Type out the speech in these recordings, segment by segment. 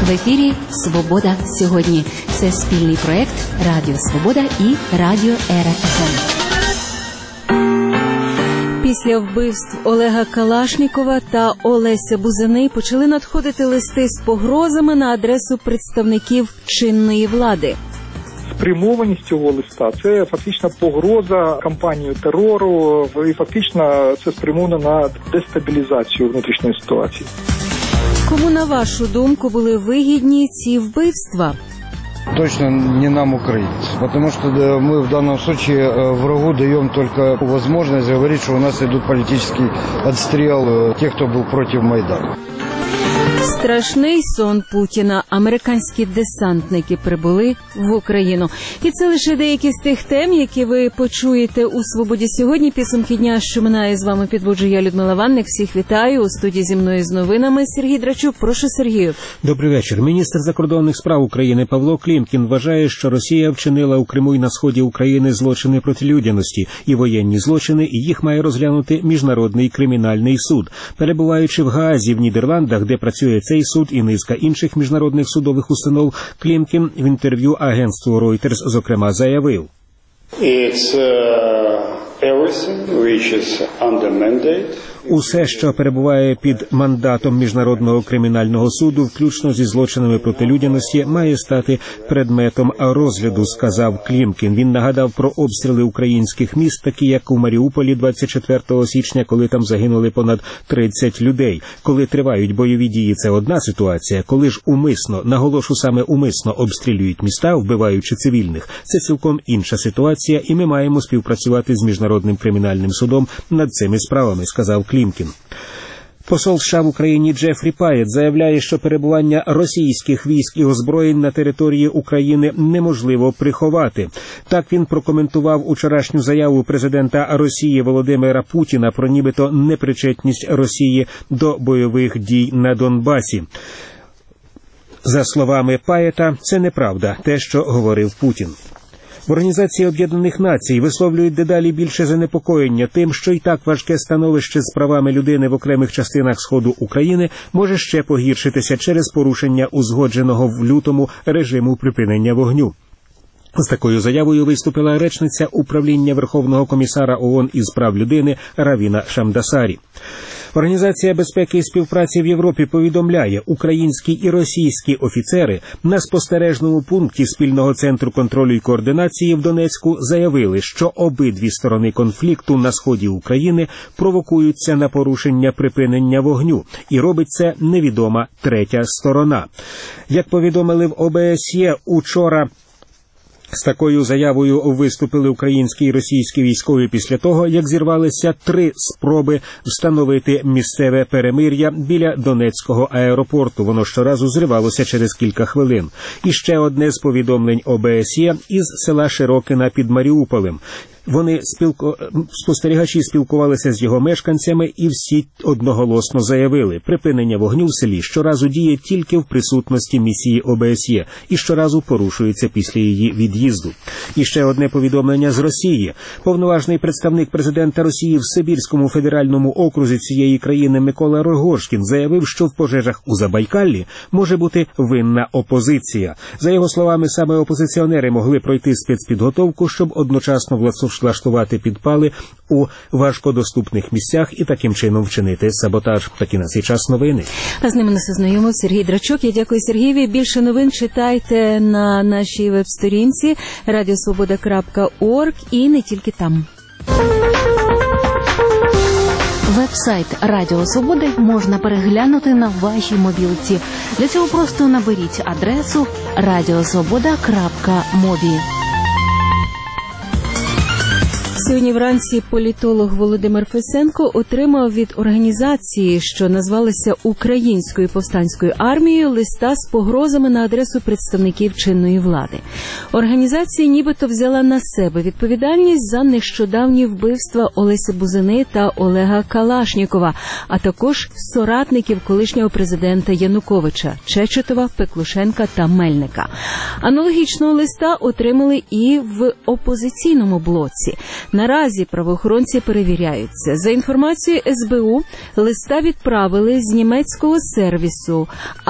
В ефірі «Свобода сьогодні». Це спільний проєкт Радіо Свобода і Радіо РФМ. Після вбивств Олега Калашнікова та Олеся Бузини почали надходити листи з погрозами на адресу представників чинної влади. Спрямованість цього листа – це фактично погроза кампанії терору і фактично це спрямовано на дестабілізацію внутрішньої ситуації. Кому, на вашу думку, були вигідні ці вбивства? Точно не нам, украинцам, потому что мы в данном случае врагу даем только возможность говорить, что у нас идут политический отстрел тех, кто был против Майдана. Страшний сон Путіна. Американські десантники прибули в Україну. І це лише деякі з тих тем, які ви почуєте у «Свободі сьогодні». Підсумки дня, що минає, з вами підводжу я, Людмила Ванник. Всіх вітаю. У студії зі мною з новинами Сергій Драчук. Прошу, Сергію. Добрий вечір. Міністр закордонних справ України Павло Клімкін вважає, що Росія вчинила у Криму і на сході України злочини проти людяності і воєнні злочини, і їх має розглянути Міжнародний кримінальний суд. Перебуваючи в Гаазі в Нідерландах, де працює цей суд і низка інших міжнародних судових установ, Клімкін в інтерв'ю агентству Reuters, зокрема, заявив: усе, що перебуває під мандатом Міжнародного кримінального суду, включно зі злочинами проти людяності, має стати предметом розгляду, сказав Клімкін. Він нагадав про обстріли українських міст, такі як у Маріуполі 24 січня, коли там загинули понад 30 людей. Коли тривають бойові дії, це одна ситуація. Коли ж умисно, наголошу саме умисно, обстрілюють міста, вбиваючи цивільних, це цілком інша ситуація, і ми маємо співпрацювати з Міжнародним кримінальним судом над цими справами, сказав Клімкін. Посол США в Україні Джефрі Паєт заявляє, що перебування російських військ і озброєнь на території України неможливо приховати. Так він прокоментував учорашню заяву президента Росії Володимира Путіна про нібито непричетність Росії до бойових дій на Донбасі. За словами Паєта, це неправда, те, що говорив Путін. В Організації Об'єднаних Націй висловлюють дедалі більше занепокоєння тим, що і так важке становище з правами людини в окремих частинах Сходу України може ще погіршитися через порушення узгодженого в лютому режиму припинення вогню. З такою заявою виступила речниця управління Верховного комісара ООН із прав людини Равіна Шамдасарі. Організація безпеки і співпраці в Європі повідомляє, українські і російські офіцери на спостережному пункті спільного центру контролю і координації в Донецьку заявили, що обидві сторони конфлікту на сході України провокуються на порушення припинення вогню, і робить це невідома третя сторона. Як повідомили в ОБСЄ учора, з такою заявою виступили українські і російські військові після того, як зірвалися 3 спроби встановити місцеве перемир'я біля Донецького аеропорту. Воно щоразу зривалося через кілька хвилин. І ще одне з повідомлень ОБСЄ із села Широкина під Маріуполем. Спостерігачі спілкувалися з його мешканцями і всі одноголосно заявили, припинення вогню в селі щоразу діє тільки в присутності місії ОБСЄ і щоразу порушується після її від'їзду. І ще одне повідомлення з Росії. Повноважний представник президента Росії в Сибірському федеральному окрузі цієї країни Микола Рогожкін заявив, що в пожежах у Забайкаллі може бути винна опозиція. За його словами, саме опозиціонери могли пройти спецпідготовку, щоб одночасно влаштувати підпали у важкодоступних місцях і таким чином вчинити саботаж. Такі на цей час новини. А з ними нас ознайомив Сергій Драчук. Я дякую Сергієві. Більше новин читайте на нашій веб-сторінці radiosvoboda.org і не тільки там. Веб-сайт Радіо Свободи можна переглянути на вашій мобілці. Для цього просто наберіть адресу radiosvoboda.mobi. Сьогодні вранці політолог Володимир Фесенко отримав від організації, що назвалася Українською повстанською армією, листа з погрозами на адресу представників чинної влади. Організація нібито взяла на себе відповідальність за нещодавні вбивства Олесі Бузини та Олега Калашнікова, а також соратників колишнього президента Януковича – Чечетова, Пеклушенка та Мельника. Аналогічного листа отримали і в опозиційному блоці. Наразі правоохоронці перевіряються. За інформацією СБУ, листа відправили з німецького сервісу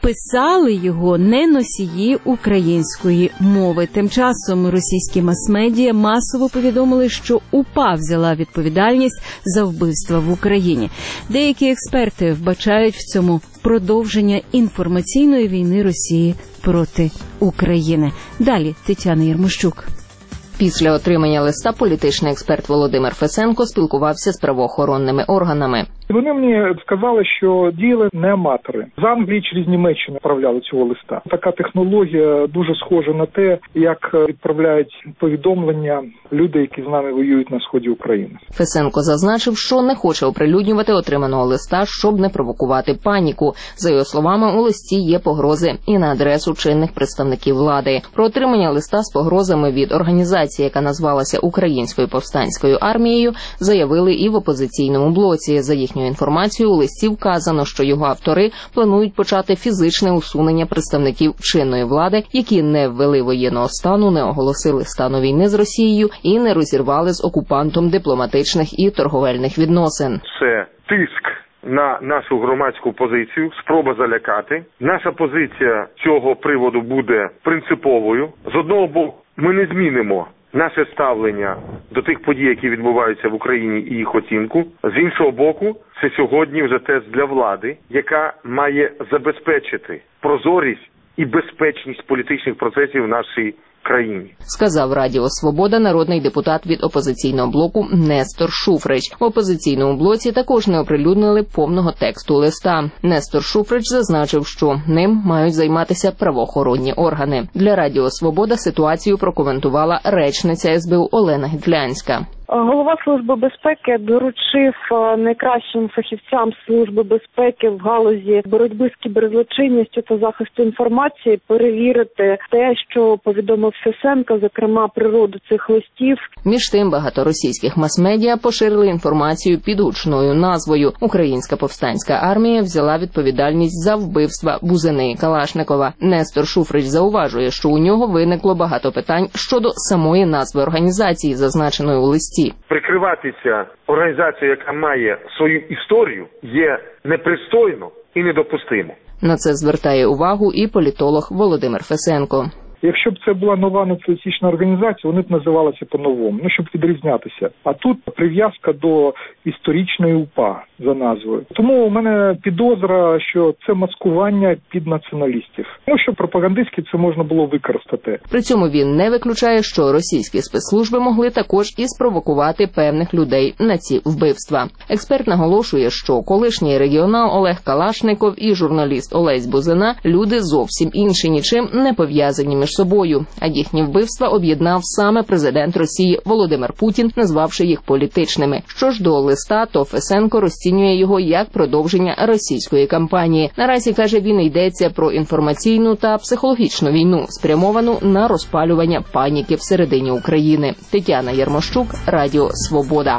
писали його не носії української мови. Тим часом російські мас-медіа масово повідомили, що УПА взяла відповідальність за вбивства в Україні. Деякі експерти вбачають в цьому продовження інформаційної війни Росії проти України. Далі Тетяна Єрмощук. Після отримання листа політичний експерт Володимир Фесенко спілкувався з правоохоронними органами. Вони мені сказали, що діяли не аматори. З Англії через Німеччину відправляли цього листа. Така технологія дуже схожа на те, як відправляють повідомлення люди, які з нами воюють на сході України. Фесенко зазначив, що не хоче оприлюднювати отриманого листа, щоб не провокувати паніку. За його словами, у листі є погрози і на адресу чинних представників влади. Про отримання листа з погрозами від організації, яка назвалася Українською повстанською армією, заявили і в опозиційному блоці. За їхню інформацію, у листі вказано, що його автори планують почати фізичне усунення представників чинної влади, які не ввели воєнного стану, не оголосили стану війни з Росією і не розірвали з окупантом дипломатичних і торговельних відносин. Це тиск на нашу громадську позицію, спроба залякати. Наша позиція цього приводу буде принциповою. З одного боку, ми не змінимо наше ставлення до тих подій, які відбуваються в Україні, і їх оцінку. З іншого боку, це сьогодні вже тест для влади, яка має забезпечити прозорість і безпечність політичних процесів в нашій країні. Сказав Радіо Свобода народний депутат від опозиційного блоку Нестор Шуфрич. В опозиційному блоці також не оприлюднили повного тексту листа. Нестор Шуфрич зазначив, що ним мають займатися правоохоронні органи. Для Радіо Свобода ситуацію прокоментувала речниця СБУ Олена Гітлянська. Голова Служби безпеки доручив найкращим фахівцям Служби безпеки в галузі боротьби з кіберзлочинністю та захисту інформації перевірити те, що повідомив Фесенко, зокрема природу цих листів. Між тим, багато російських мас-медіа поширили інформацію під гучною назвою «Українська повстанська армія взяла відповідальність за вбивства Бузини і Калашникова». Нестор Шуфрич зауважує, що у нього виникло багато питань щодо самої назви організації, зазначеної у листі. Прикриватися організацією, яка має свою історію, є непристойно і недопустимо. На це звертає увагу і політолог Володимир Фесенко. Якщо б це була нова націоналістична організація, вони б називалися по-новому, щоб відрізнятися. А тут прив'язка до історичної УПА за назвою. Тому у мене підозра, що це маскування під націоналістів. Що пропагандистськи це можна було використати. При цьому він не виключає, що російські спецслужби могли також і спровокувати певних людей на ці вбивства. Експерт наголошує, що колишній регіонал Олег Калашников і журналіст Олесь Бузина – люди зовсім інші, нічим не пов'язані між собою. А їхні вбивства об'єднав саме президент Росії Володимир Путін, назвавши їх політичними. Що ж до листа, то Фесенко розцінює його як продовження російської кампанії. Наразі, каже він, йдеться про інформаційну та психологічну війну, спрямовану на розпалювання паніки всередині України. Тетяна Єрмощук, Радіо Свобода.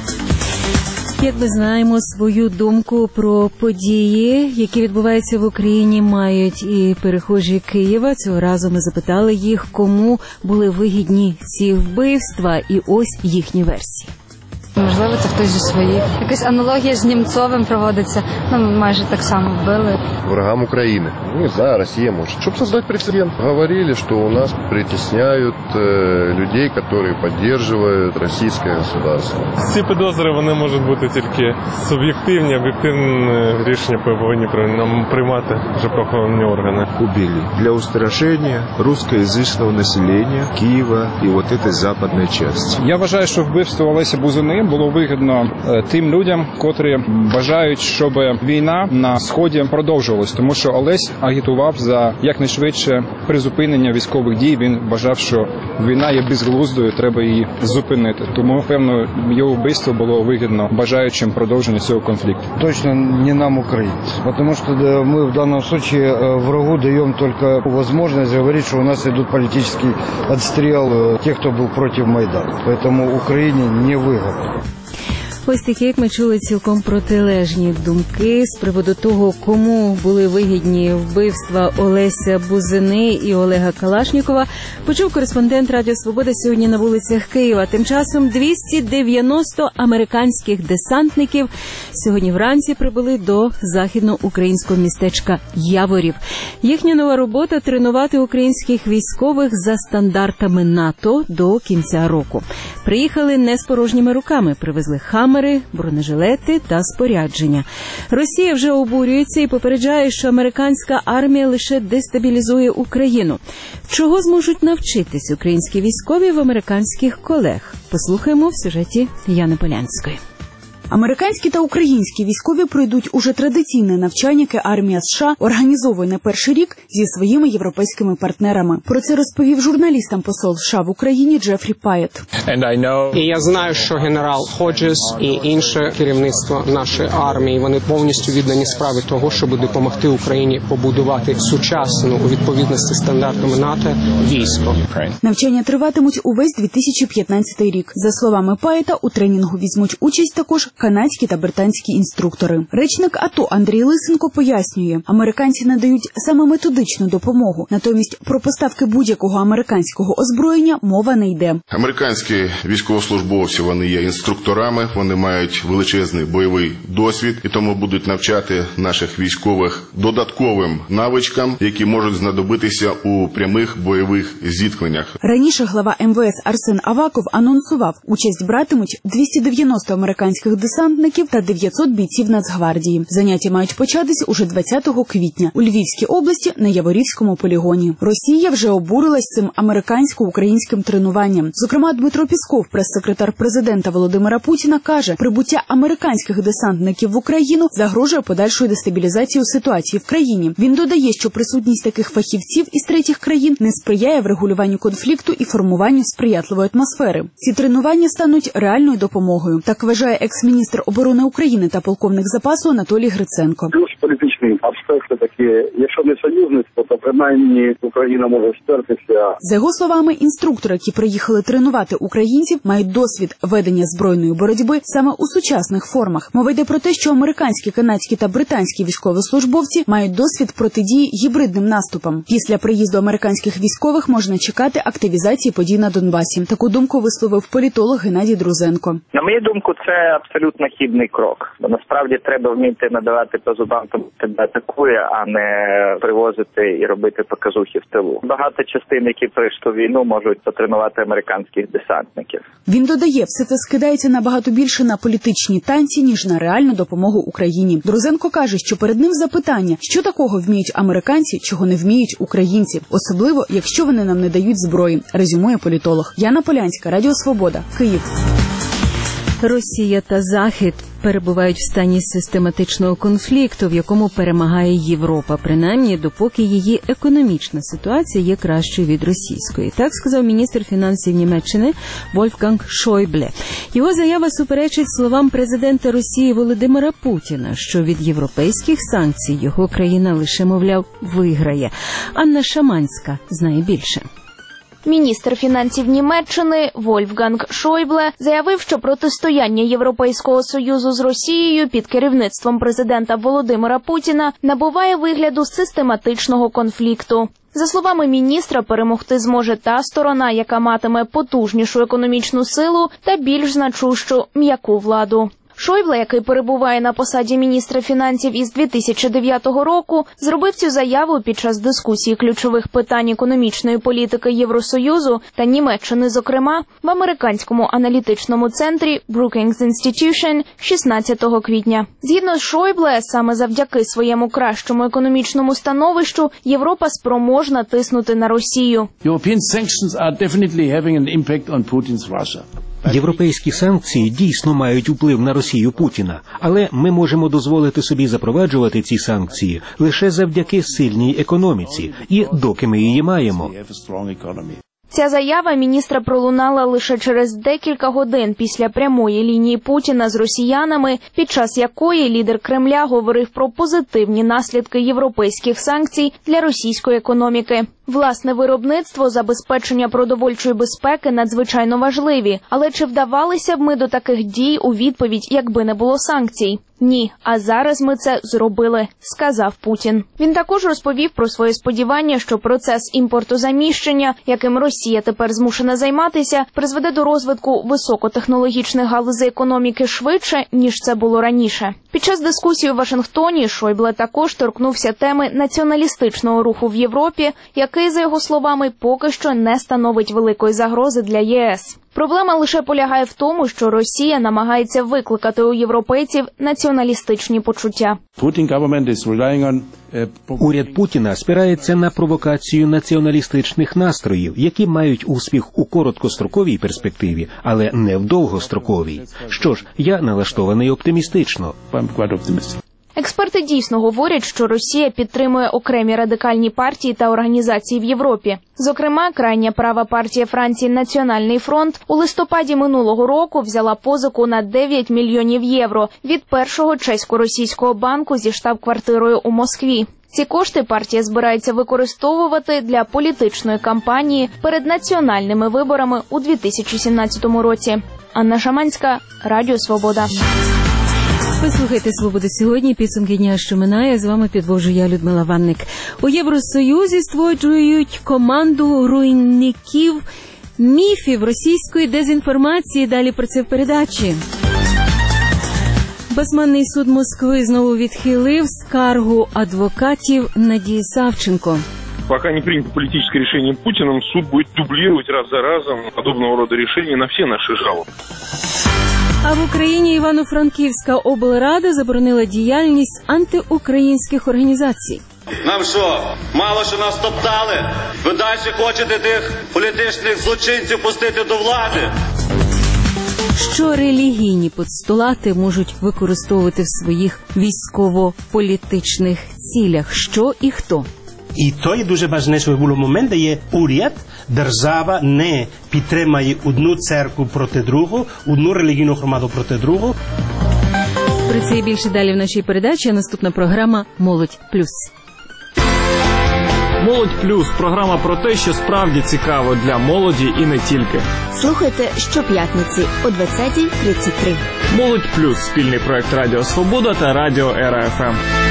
Як ми знаємо, свою думку про події, які відбуваються в Україні, мають і перехожі Києва. Цього разу ми запитали їх, кому були вигідні ці вбивства, і ось їхні версії. Можливо, це хтось зі своїх. Якась аналогія з Німцовим проводиться. Майже так само вбили. Врагам Украины. Не знаю, Россия может. Чтобы создать прецедент. Говорили, что у нас притесняют людей, которые поддерживают российское государство. Ці підозри, вони можуть бути тільки суб'єктивні, об'єктивне рішення повинні нам приймати вже правоохоронні органи. Убили для устрашения русскоязычного населения Киева и вот этой западной части. Я вважаю, що вбивство Олеся Бузини було вигідно тим людям, котрі бажають, щоб війна на Сході продовжувалась. Тому що Олесь агітував за якнайшвидше призупинення військових дій. Він вважав, що війна є безглуздою, треба її зупинити. Тому, певно, його вбивство було вигідно бажаючим продовження цього конфлікту. Точно не нам, украинцам. Потому что мы в данном случае врагу даем только возможность говорить, что у нас идут политический отстрел тех, кто был против Майдана. Поэтому Украине не выгодно. Ось такі, як ми чули, цілком протилежні думки з приводу того, кому були вигідні вбивства Олеся Бузини і Олега Калашнікова, почув кореспондент Радіо Свобода сьогодні на вулицях Києва. Тим часом 290 американських десантників сьогодні вранці прибули до західноукраїнського містечка Яворів. Їхня нова робота – тренувати українських військових за стандартами НАТО до кінця року. Приїхали не з порожніми руками, привезли хамери, бронежилети та спорядження. Росія вже обурюється і попереджає, що американська армія лише дестабілізує Україну. Чого зможуть навчитись українські військові в американських колег? Послухаємо в сюжеті Яни Полянської. Американські та українські військові пройдуть уже традиційне навчання, яке армія США організовує не перший рік зі своїми європейськими партнерами. Про це розповів журналістам посол США в Україні Джефрі Паєт. І я знаю, що генерал Ходжес і інше керівництво нашої армії, вони повністю віддані справі того, щоб допомогти Україні побудувати сучасну у відповідності стандартами НАТО військо. Навчання триватимуть увесь 2015 рік. За словами Паєта, у тренінгу візьмуть участь також канадські та британські інструктори. Речник АТО Андрій Лисенко пояснює, американці надають саме методичну допомогу. Натомість про поставки будь-якого американського озброєння мова не йде. Американські військовослужбовці, вони є інструкторами, вони мають величезний бойовий досвід і тому будуть навчати наших військових додатковим навичкам, які можуть знадобитися у прямих бойових зіткненнях. Раніше глава МВС Арсен Аваков анонсував, участь братимуть 290 американських десантників та 900 бійців Нацгвардії. Заняття мають початись уже 20 квітня у Львівській області на Яворівському полігоні. Росія вже обурилась цим американсько-українським тренуванням. Зокрема, Дмитро Пісков, прес-секретар президента Володимира Путіна, каже, прибуття американських десантників в Україну загрожує подальшою дестабілізацією ситуації в країні. Він додає, що присутність таких фахівців із третіх країн не сприяє врегулюванню конфлікту і формуванню сприятливої атмосфери. Ці тренування стануть реальною допомогою. Так вважає екс-міністр оборони України та полковник запасу Анатолій Гриценко. Плюс політичний аспект такі, якщо не союзництво, то принаймні Україна може стертися. За його словами, інструктори, які приїхали тренувати українців, мають досвід ведення збройної боротьби саме у сучасних формах. Мова йде про те, що американські, канадські та британські військовослужбовці мають досвід протидії гібридним наступам. Після приїзду американських військових можна чекати активізації подій на Донбасі. Таку думку висловив політолог Геннадій Друзенко. На мою думку, це абсолютно хибний крок. Бо насправді треба вміти надавати по зубам, тому тебе атакує, а не привозити і робити показухи в тилу. Багато частин, які пройшли війну, можуть потренувати американських десантників. Він додає, все це скидається набагато більше на політичні танці, ніж на реальну допомогу Україні. Друзенко каже, що перед ним запитання, що такого вміють американці, чого не вміють українці. Особливо, якщо вони нам не дають зброї, резюмує політолог. Яна Полянська, Радіо Свобода, Київ. Росія та Захід перебувають в стані систематичного конфлікту, в якому перемагає Європа, принаймні допоки її економічна ситуація є кращою від російської. Так сказав міністр фінансів Німеччини Вольфганг Шойбле. Його заява суперечить словам президента Росії Володимира Путіна, що від європейських санкцій його країна лише, мовляв, виграє. Анна Шаманська знає більше. Міністр фінансів Німеччини Вольфганг Шойбле заявив, що протистояння Європейського Союзу з Росією під керівництвом президента Володимира Путіна набуває вигляду систематичного конфлікту. За словами міністра, перемогти зможе та сторона, яка матиме потужнішу економічну силу та більш значущу м'яку владу. Шойбле, який перебуває на посаді міністра фінансів із 2009 року, зробив цю заяву під час дискусії ключових питань економічної політики Євросоюзу та Німеччини, зокрема, в американському аналітичному центрі Brookings Institution 16 квітня. Згідно з Шойбле, саме завдяки своєму кращому економічному становищу Європа спроможна тиснути на Росію. Європейські санкції дійсно мають вплив на Росію Путіна, але ми можемо дозволити собі запроваджувати ці санкції лише завдяки сильній економіці і доки ми її маємо. Ця заява міністра пролунала лише через декілька годин після прямої лінії Путіна з росіянами, під час якої лідер Кремля говорив про позитивні наслідки європейських санкцій для російської економіки. Власне виробництво, забезпечення продовольчої безпеки надзвичайно важливі. Але чи вдавалися б ми до таких дій у відповідь, якби не було санкцій? Ні, а зараз ми це зробили, сказав Путін. Він також розповів про своє сподівання, що процес імпортозаміщення, яким Росія тепер змушена займатися, призведе до розвитку високотехнологічних галузей економіки швидше, ніж це було раніше. Під час дискусії у Вашингтоні Шойбле також торкнувся теми націоналістичного руху в Європі, який, за його словами, поки що не становить великої загрози для ЄС. Проблема лише полягає в тому, що Росія намагається викликати у європейців націоналістичні почуття. Уряд Путіна спирається на провокацію націоналістичних настроїв, які мають успіх у короткостроковій перспективі, але не в довгостроковій. Що ж, я налаштований оптимістично. Експерти дійсно говорять, що Росія підтримує окремі радикальні партії та організації в Європі. Зокрема, крайня права партія Франції «Національний фронт» у листопаді минулого року взяла позику на 9 мільйонів євро від першого чесько-російського банку зі штаб-квартирою у Москві. Ці кошти партія збирається використовувати для політичної кампанії перед національними виборами у 2017 році. Анна Шаманська, Радіо Свобода. Ви слухаєте «Свободу сьогодні», підсумки дня, що минає. З вами підвожу я, Людмила Ванник. У Євросоюзі створюють команду руйників міфів російської дезінформації. Далі про це в передачі. Басманний суд Москви знову відхилив скаргу адвокатів Надії Савченко. Пока не принято политическое решение Путиным, суд будет дублировать раз за разом подобного рода решения на все наши жалобы. А в Україні Івано-Франківська облрада заборонила діяльність антиукраїнських організацій. Нам що, мало що нас топтали? Ви далі хочете тих політичних злочинців пустити до влади? Що релігійні постулати можуть використовувати в своїх військово-політичних цілях? Що і хто? І то є дуже важливо, щоб було момент, де є уряд, держава не підтримає одну церкву проти другу, одну релігійну громаду проти другу. Про це і більше далі в нашій передачі. Наступна програма «Молодь плюс». «Молодь плюс» – програма про те, що справді цікаво для молоді і не тільки. Слухайте щоп'ятниці о 20:33. «Молодь плюс» – спільний проект Радіо Свобода та Радіо Ера-ФМ.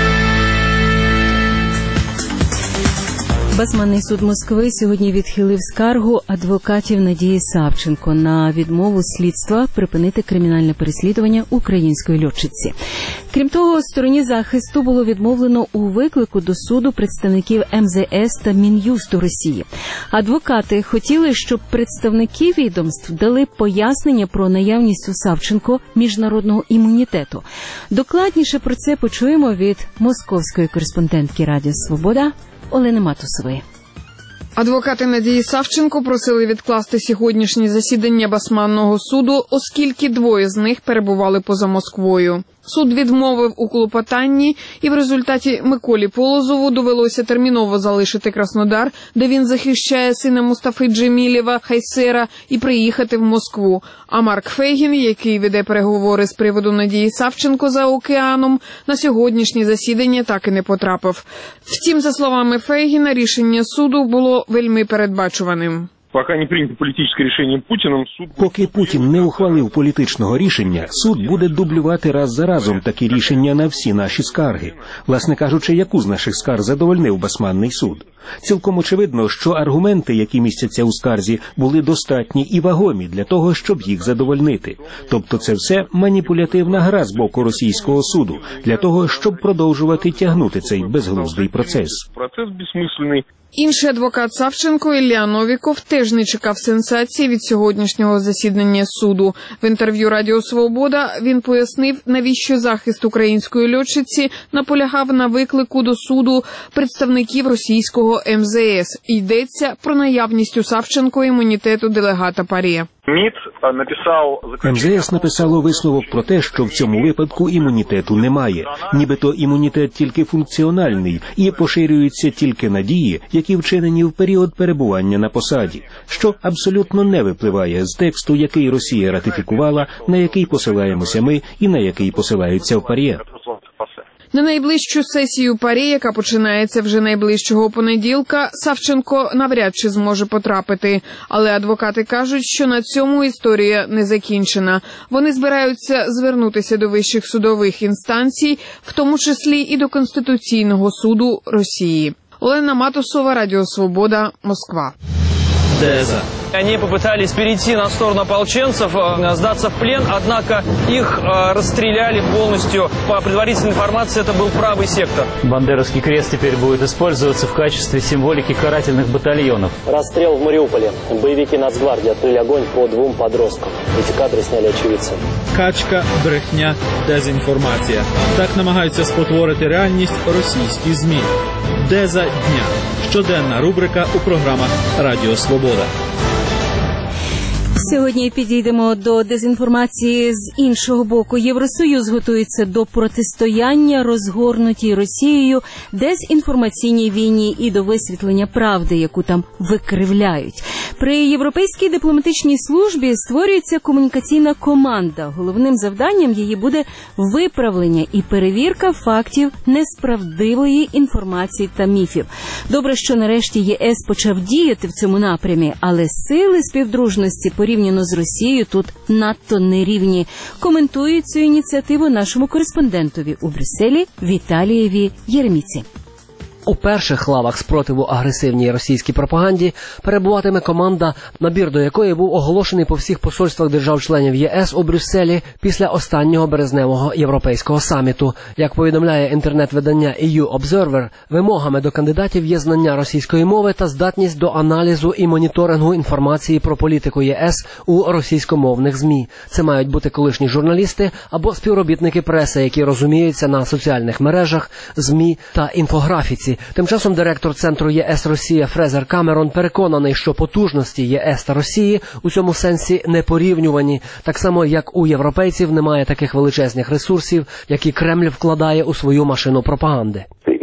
Басманний суд Москви сьогодні відхилив скаргу адвокатів Надії Савченко на відмову слідства припинити кримінальне переслідування української льотчиці. Крім того, стороні захисту було відмовлено у виклику до суду представників МЗС та Мін'юсту Росії. Адвокати хотіли, щоб представники відомств дали пояснення про наявність у Савченко міжнародного імунітету. Докладніше про це почуємо від московської кореспондентки Радіо Свобода Олени Матусової. Адвокати Надії Савченко просили відкласти сьогоднішнє засідання Басманного суду, оскільки двоє з них перебували поза Москвою. Суд відмовив у клопотанні, і в результаті Миколі Полозову довелося терміново залишити Краснодар, де він захищає сина Мустафи Джемілєва, Хайсера, і приїхати в Москву. А Марк Фейгін, який веде переговори з приводу Надії Савченко за океаном, на сьогоднішнє засідання так і не потрапив. Втім, за словами Фейгіна, рішення суду було вельми передбачуваним. Поки не прийнято політичне рішення Путіним, суд... Поки Путін не ухвалив політичного рішення, суд буде дублювати раз за разом такі рішення на всі наші скарги. Власне кажучи, яку з наших скарг задовольнив Басманний суд? Цілком очевидно, що аргументи, які містяться у скарзі, були достатні і вагомі для того, щоб їх задовольнити. Тобто це все маніпулятивна гра з боку російського суду, для того, щоб продовжувати тягнути цей безглуздий процес. Процес безсмисленний. Інший адвокат Савченко Ілля Новіков теж не чекав сенсації від сьогоднішнього засідання суду. В інтерв'ю Радіо Свобода він пояснив, навіщо захист української льотчиці наполягав на виклику до суду представників російського МЗС. Йдеться про наявність у Савченко імунітету делегата ПАРЄ. МЗС написало висновок про те, що в цьому випадку імунітету немає. Нібито імунітет тільки функціональний і поширюються тільки на дії, які вчинені в період перебування на посаді, що абсолютно не випливає з тексту, який Росія ратифікувала, на який посилаємося ми і на який посилаються в ПАРЄ. На найближчу сесію ПАРЄ, яка починається вже найближчого понеділка, Савченко навряд чи зможе потрапити. Але адвокати кажуть, що на цьому історія не закінчена. Вони збираються звернутися до вищих судових інстанцій, в тому числі і до Конституційного суду Росії. Олена Матусова, Радіо Свобода, Москва. Деза. Они попытались перейти на сторону ополченцев, сдаться в плен, однако их расстреляли полностью. По предварительной информации, это был правый сектор. Бандеровский крест теперь будет использоваться в качестве символики карательных батальонов. Расстрел в Мариуполе. Боевики Нацгвардии открыли огонь по 2 подросткам. Эти кадры сняли очевидцы. Качка, брехня, дезінформація. Так намагаються спотворити реальність російські ЗМІ. Деза дня. Щоденна рубрика у програмах Радіо Свобода. Сьогодні підійдемо до дезінформації з іншого боку. Євросоюз готується до протистояння розгорнутій Росією дезінформаційній війні і до висвітлення правди, яку там викривляють. При Європейській дипломатичній службі створюється комунікаційна команда. Головним завданням її буде виправлення і перевірка фактів несправдивої інформації та міфів. Добре, що нарешті ЄС почав діяти в цьому напрямі, але сили співдружності порівняно з Росією тут надто нерівні. Коментують цю ініціативу нашому кореспондентові у Брюсселі Віталієві Єреміці. У перших лавах спротиву агресивній російській пропаганді перебуватиме команда, набір до якої був оголошений по всіх посольствах держав-членів ЄС у Брюсселі після останнього березневого європейського саміту. Як повідомляє інтернет-видання EU Observer, вимогами до кандидатів є знання російської мови та здатність до аналізу і моніторингу інформації про політику ЄС у російськомовних ЗМІ. Це мають бути колишні журналісти або співробітники преси, які розуміються на соціальних мережах, ЗМІ та інфографіці. Тим часом директор Центру ЄС-Росія Фрезер Камерон переконаний, що потужності ЄС та Росії у цьому сенсі не порівнювані, так само як у європейців немає таких величезних ресурсів, які Кремль вкладає у свою машину пропаганди.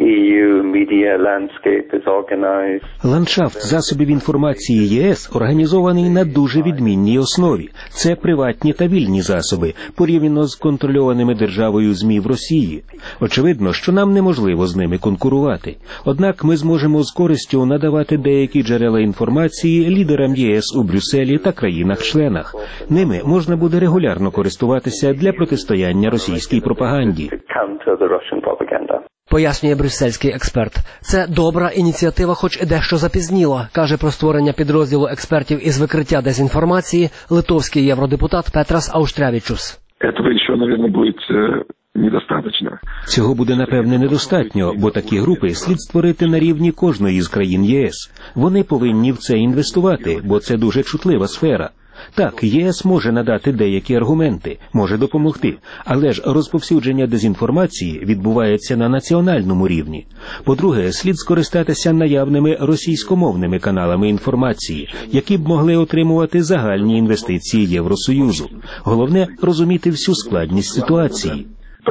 Ландшафт засобів інформації ЄС організований на дуже відмінній основі. Це приватні та вільні засоби, порівняно з контрольованими державою ЗМІ в Росії. Очевидно, що нам неможливо з ними конкурувати. Однак ми зможемо з користю надавати деякі джерела інформації лідерам ЄС у Брюсселі та країнах-членах. Ними можна буде регулярно користуватися для протистояння російській пропаганді. Пояснює брюссельський експерт. Це добра ініціатива, хоч і дещо запізніла, каже про створення підрозділу експертів із викриття дезінформації литовський євродепутат Петрас Ауштрявічус. Цього буде, напевне, недостатньо, бо такі групи слід створити на рівні кожної з країн ЄС. Вони повинні в це інвестувати, бо це дуже чутлива сфера. Так, ЄС може надати деякі аргументи, може допомогти, але ж розповсюдження дезінформації відбувається на національному рівні. По-друге, слід скористатися наявними російськомовними каналами інформації, які б могли отримувати загальні інвестиції Євросоюзу. Головне – розуміти всю складність ситуації.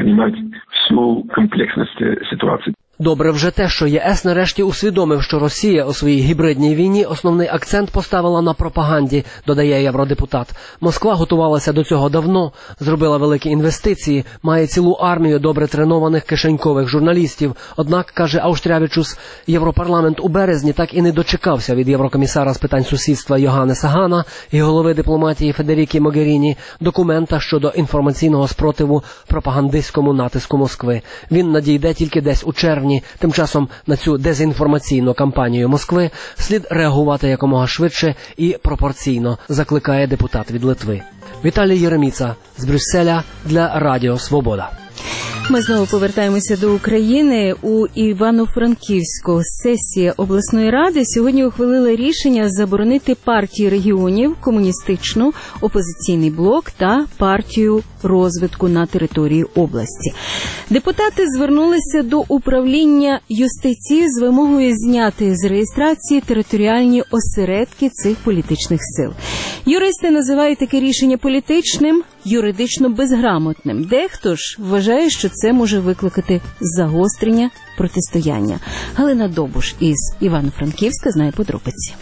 Добре вже те, що ЄС нарешті усвідомив, що Росія у своїй гібридній війні основний акцент поставила на пропаганді, додає євродепутат. Москва готувалася до цього давно, зробила великі інвестиції, має цілу армію добре тренованих кишенькових журналістів. Однак, каже Ауштрявічус, Європарламент у березні так і не дочекався від єврокомісара з питань сусідства Йоганнеса Гана і голови дипломатії Федерікі Могеріні документа щодо інформаційного спротиву пропагандистському натиску Москви. Він надійде тільки десь у червні. Тим часом на цю дезінформаційну кампанію Москви слід реагувати якомога швидше і пропорційно, закликає депутат від Литви. Віталій Єреміца з Брюсселя для Радіо Свобода. Ми знову повертаємося до України. У Івано-Франківську сесія обласної ради сьогодні ухвалила рішення заборонити партії регіонів, комуністичну, опозиційний блок та партію розвитку на території області. Депутати звернулися до управління юстиції з вимогою зняти з реєстрації територіальні осередки цих політичних сил. Юристи називають таке рішення політичним, юридично безграмотним. Дехто ж вважає, що це може викликати загострення протистояння. Галина Добуш із Івано-Франківська знає подробиці.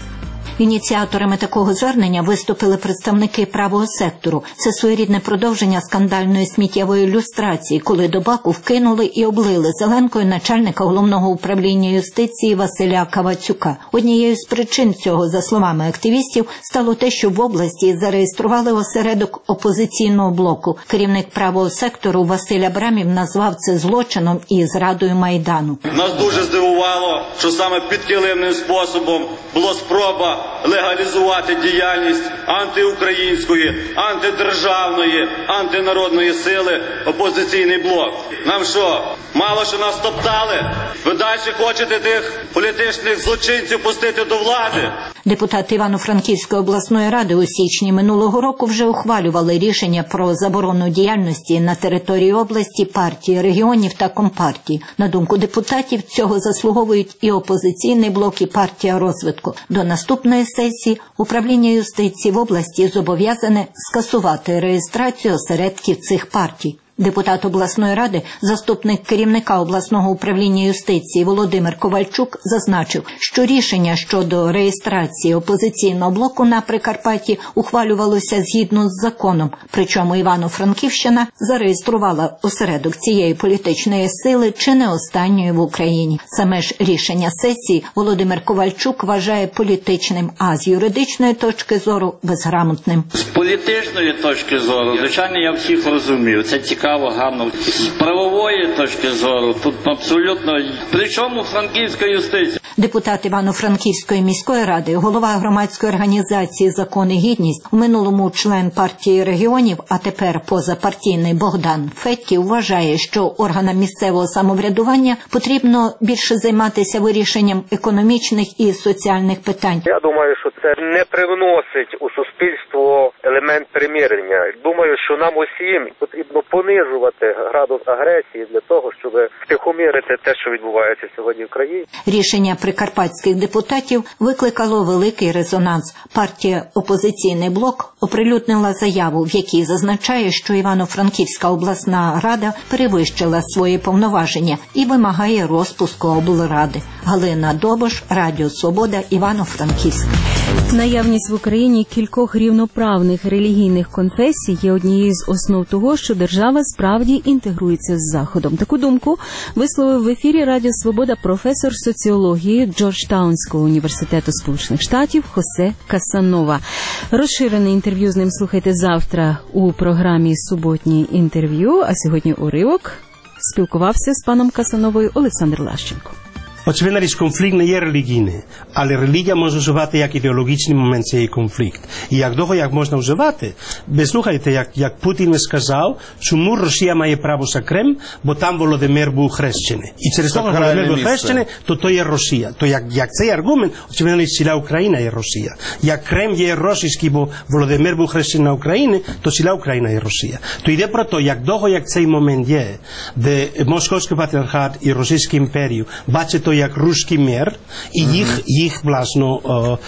Ініціаторами такого звернення виступили представники правого сектору. Це своєрідне продовження скандальної сміттєвої люстрації, коли до баку вкинули і облили зеленкою начальника головного управління юстиції Василя Кавацюка. Однією з причин цього, за словами активістів, стало те, що в області зареєстрували осередок опозиційного блоку. Керівник правого сектору Василь Абрамів назвав це злочином і зрадою Майдану. Нас дуже здивувало, що саме підкилимним способом була спроба легалізувати діяльність антиукраїнської, антидержавної, антинародної сили опозиційний блок. Нам що, мало що нас топтали? Ви далі хочете тих політичних злочинців пустити до влади? Депутати Івано-Франківської обласної ради у січні минулого року вже ухвалювали рішення про заборону діяльності на території області партії регіонів та компартій. На думку депутатів, цього заслуговують і опозиційний блок, і партія розвитку. До наступної сесії управління юстиції в області зобов'язане скасувати реєстрацію осередків цих партій. Депутат обласної ради, заступник керівника обласного управління юстиції Володимир Ковальчук зазначив, що рішення щодо реєстрації опозиційного блоку на Прикарпатті ухвалювалося згідно з законом. Причому Івано-Франківщина зареєструвала осередок цієї політичної сили чи не останньою в Україні. Саме ж рішення сесії Володимир Ковальчук вважає політичним, а з юридичної точки зору безграмотним. З політичної точки зору, звичайно, я всіх розумію. Це цікаво. Гарно. З правової точки зору тут абсолютно. Причому франківська юстиція. Депутат Івано-Франківської міської ради, голова громадської організації «Закон і гідність», у минулому член партії регіонів, а тепер позапартійний Богдан Федьків вважає, що органам місцевого самоврядування потрібно більше займатися вирішенням економічних і соціальних питань. Я думаю, що це не привносить у суспільство елемент примирення. Думаю, що нам усім потрібно понижувати градус агресії для того, щоб втихомирити те, що відбувається сьогодні в країні. Рішення прикарпатських депутатів викликало великий резонанс. Партія «Опозиційний блок» оприлюднила заяву, в якій зазначає, що Івано-Франківська обласна рада перевищила свої повноваження і вимагає розпуску облради. Галина Добуш, Радіо Свобода, Івано-Франківськ. Наявність в Україні кількох рівноправних релігійних конфесій є однією з основ того, що держава справді інтегрується з Заходом. Таку думку висловив в ефірі Радіо Свобода професор соціології Джорджтаунського університету Сполучених Штатів Хосе Касанова. Розширене інтерв'ю з ним слухайте завтра у програмі «Суботнє інтерв'ю», а сьогодні уривок спілкувався з паном Касановою Олександр Лащенко. Очевидна річ, конфлікт не є релігійний, але релігія може вживати як ідеологічний момент цей конфлікт. І як довго, як можна вживати? Ви слухайте, як Путін сказав, чому Росія має право за Крим, бо там Володимир був хрещений. І через того, що Володимир був хрещений, то є Росія. То як цей аргумент, очевидно, ціла Україна є Росія. Як Крим є російський, бо Володимир був хрещений на Україні, то ціла Україна є Росія. То йде про те, як довго, як цей момент є, де Московський патріархат і Російську імперію бачать то як руський мир і їх власну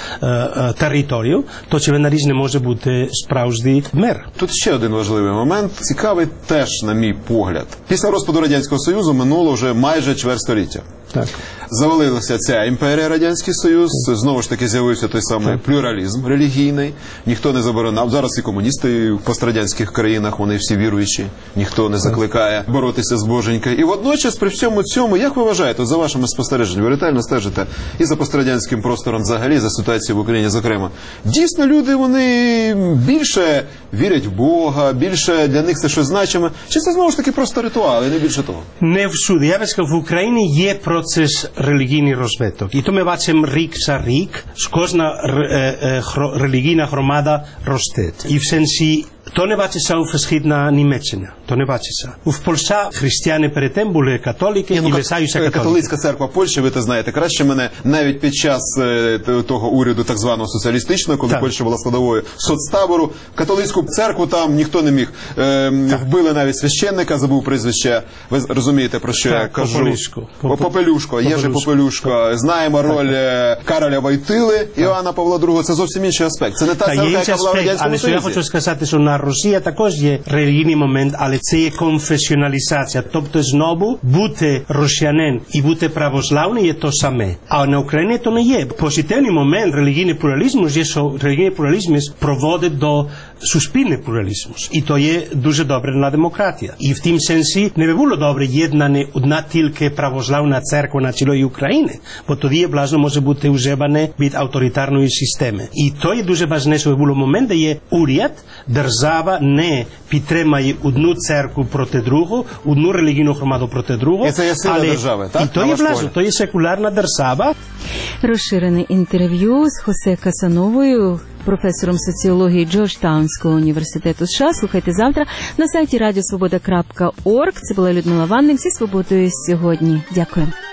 територію, то чи вона не може бути справжній мир. Тут ще один важливий момент, цікавий теж, на мій погляд. Після розпаду Радянського Союзу минуло вже майже чверть століття. Так. Завалилася ця імперія, Радянський Союз, знову ж таки з'явився той самий плюралізм релігійний, ніхто не забороняв, зараз і комуністи в пострадянських країнах, вони всі віруючі, ніхто не закликає боротися з боженькою. І водночас при всьому цьому, як ви вважаєте, за вашими спостереженнями, ви ретельно стежите і за пострадянським простором взагалі, за ситуацією в Україні зокрема, дійсно люди, вони більше вірять в Бога, більше для них це щось значиме, чи це знову ж таки просто ритуал, і не більше того? Не всюди. Я би сказав, в Україні є процес релігійний розвиток. І то ми бачимо рік за рік, кожна релігійна громада росте. І в сенсі То не бачиться у Східна Німеччина. То не бачиться. У Польщі християни перед тим були католики і лишаються католики. Католицька церква Польщі, ви це знаєте краще мене, навіть під час того уряду так званого соціалістичного, коли Польща була складовою соцтабору, католицьку церкву там ніхто не міг. Вбили навіть священника, забув прізвище. Ви розумієте, про що я кажу? Попелюшко. Єжи Попелюшко. Знаємо роль Кароля Войтили, Іоанна Павла II. Це зовсім інший аспект. Це не та церква, яка була в Радянському Союзі. Але я хочу сказати, що на Росії також є релігійний момент, але це є конфесіоналізація. Тобто знову бути росіянин і бути православний є то саме. А на Україні то не є. Позитивний момент релігійний плуралізму є, що релігійний плуралізм проводить до суспільний плуралізму. І то є дуже добре на демократія. І в тім сенсі не би було добре єднане одна тільки православна церква на цілої України, бо тоді блажно може бути вживане від авторитарної системи. І то є дуже важливо, що було момент, де є уряд, держава не підтримає одну церкву проти другу, одну релігійну громаду проти другу. І це є сила держави, так? І то є блажно, то є секулярна держава. Розширене інтерв'ю з Хосе Касановою, професором соціології Джорджтаунського університету США. Слухайте завтра на сайті radiosvoboda.org. Це була Людмила Ванник зі «Свободою сьогодні». Дякую.